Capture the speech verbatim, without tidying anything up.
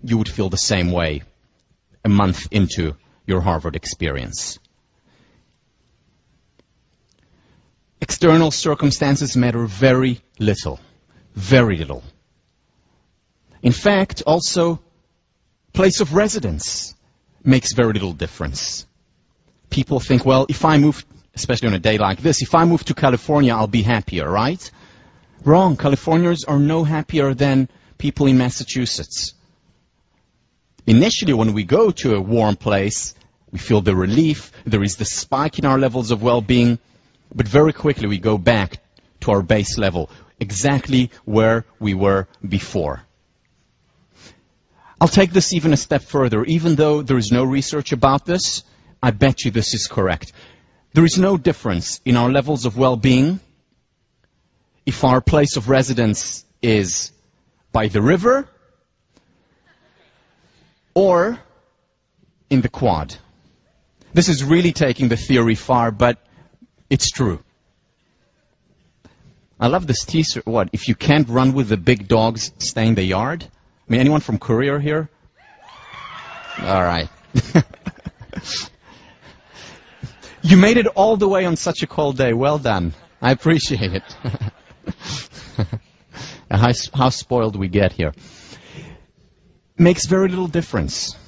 you would feel the same way a month into your Harvard experience. External circumstances matter very little, very little. In fact, also, place of residence makes very little difference. People think, well, if I move, especially on a day like this, if I move to California, I'll be happier, right? Wrong. Californians are no happier than people in Massachusetts. Initially, when we go to a warm place, we feel the relief, there is the spike in our levels of well-being, but very quickly we go back to our base level, exactly where we were before. I'll take this even a step further. Even though there is no research about this, I bet you this is correct. There is no difference in our levels of well-being if our place of residence is by the river or in the quad. This is really taking the theory far, but it's true. I love this t-shirt. What? If you can't run with the big dogs, stay in the yard? I mean, anyone from Courier here? All right. You made it all the way on such a cold day. Well done. I appreciate it. how, how spoiled we get here. Makes very little difference.